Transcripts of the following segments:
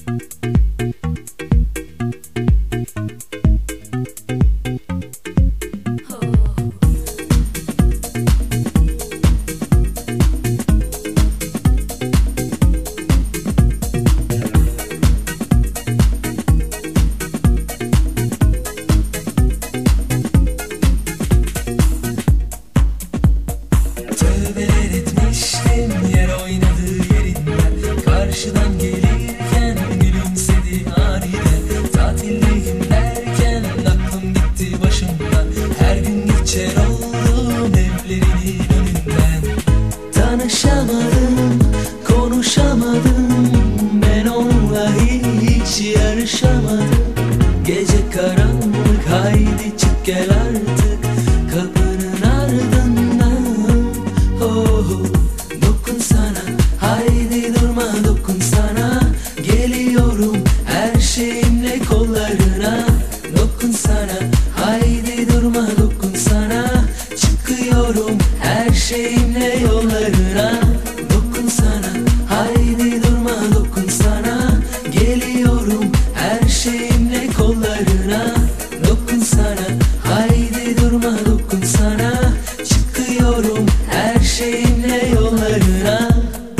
Gece karanlık, haydi çık gel artık kapının ardından. Oh, dokun sana, haydi durma dokun sana. Geliyorum her şeyimle kollarına. Dokun sana, haydi durma dokun sana. Çıkıyorum her şeyimle yollarına. Dokun sana, haydi durma dokun sana. Geliyorum her şeyimle kollarına. Dokun sana, haydi durma dokun sana. Çıkıyorum her şeyimle yollarına.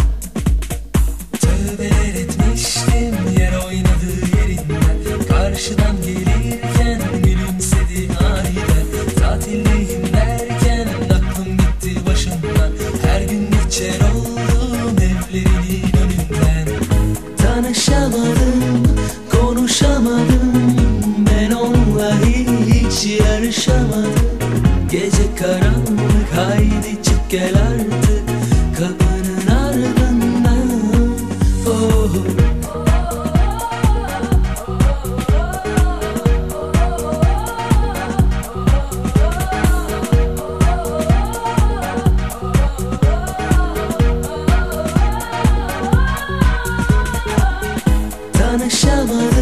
Tövbeler etmiştim yer oynadığı yerinden. Karşıdan gelirken gülümsedi aniden. Tatildeyim derken aklım gitti başımdan. Her gün geçer oldum evlerinin önünden. Tanışamadım, konuşamadım, ben onunla hiç yarışamadım. Gece karanlık, haydi çık gel artık kapının ardından. Oh. Tanışamadım,